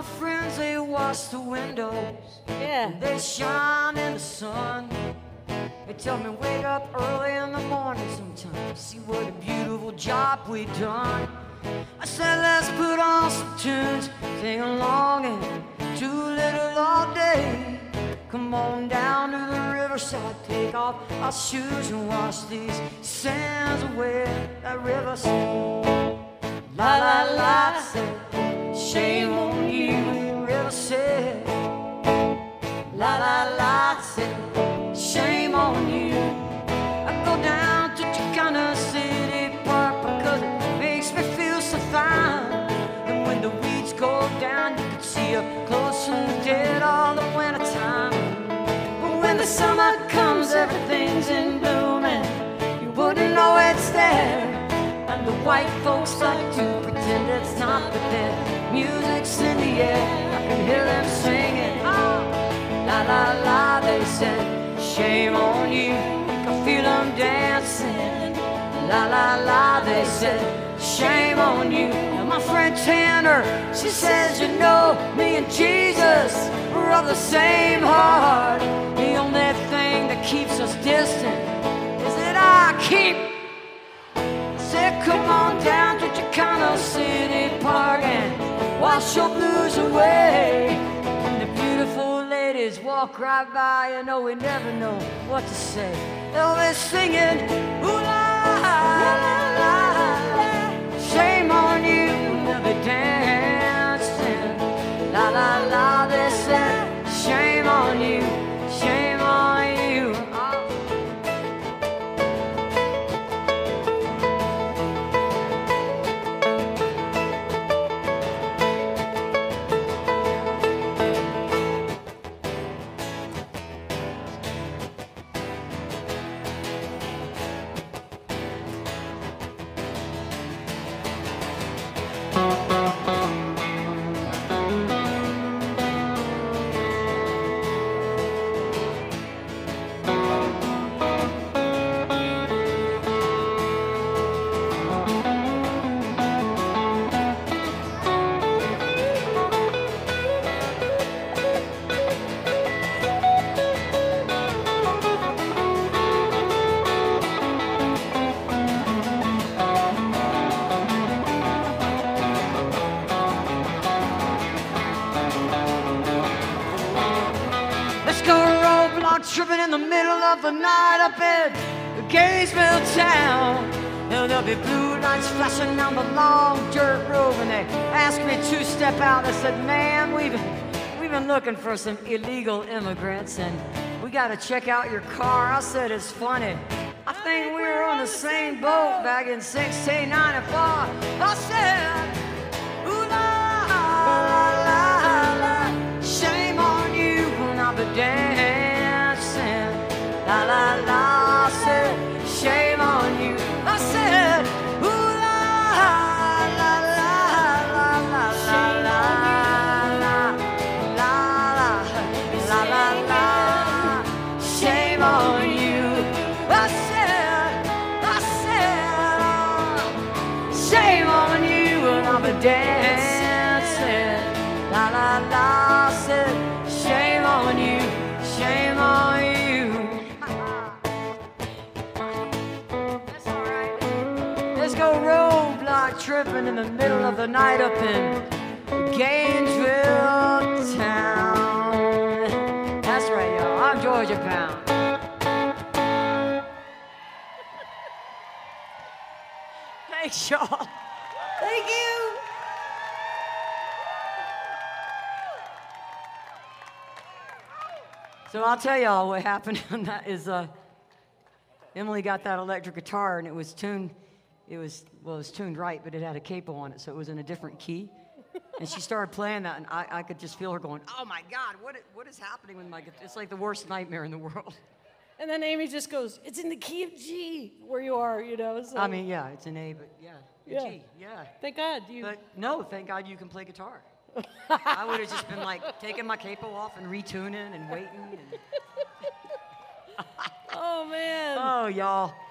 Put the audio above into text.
my friends, they wash the windows. Yeah. They shine in the sun. They tell me wake up early in the morning sometimes, see what a beautiful job we done. I said let's put on some tunes, sing along and do a little all day. Come on down to the riverside, take off our shoes and wash these sands away. That river said, la la la, said, shame on you. The river said, la la la, said, shame on you. I go down to Chicana City Park because it makes me feel so fine. And when the weeds go down, you can see up close and dead all the winter time. But when the summer comes, everything's in bloom and you wouldn't know it's there. And the white folks like to pretend it's not, but their music's in the air. I can hear them singing, oh, la la la, they said. Shame on you, I can feel them dancing. La la la, they said, shame on you. And my friend Tanner, she says, you know, me and Jesus, we're of the same heart. The only thing that keeps us distant is that I keep. I said, come on down to Chicano City Park and wash your blues away. Walk right by, you know we never know what to say. They'll be singing, ooh la la la, shame on you. They'll be dancing, la la la. They said, shame on you, shame on you. Tripping in the middle of the night up in Gainesville town. There'll be blue lights flashing down the long dirt road when they asked me to step out. I said, man, we've been looking for some illegal immigrants and we got to check out your car. I said, it's funny, I think we were on the same boat back in 1694. I said, ooh la la la, shame on you when I be dancing. La la la, I said, shame on you. I said, ooh la la la la la la la la la la, shame on you. I said, shame on you, and I'll be dancing. La la la, I said, shame on you, shame on you. Let's go roadblock tripping in the middle of the night up in Gainesville town. That's right, y'all. I'm Georgia Pound. Thanks, y'all. Thank you. So I'll tell y'all what happened on that is Emily got that electric guitar and it was tuned. It was tuned right, but it had a capo on it, so it was in a different key. And she started playing that, and I could just feel her going, oh my God, what is happening with my guitar? It's like the worst nightmare in the world. And then Amy just goes, it's in the key of G where you are, you know. So. I mean, yeah, it's an A, but yeah, G, yeah. Thank God. But no, thank God you can play guitar. I would have just been like taking my capo off and retuning and waiting. And Oh, man. Oh, y'all.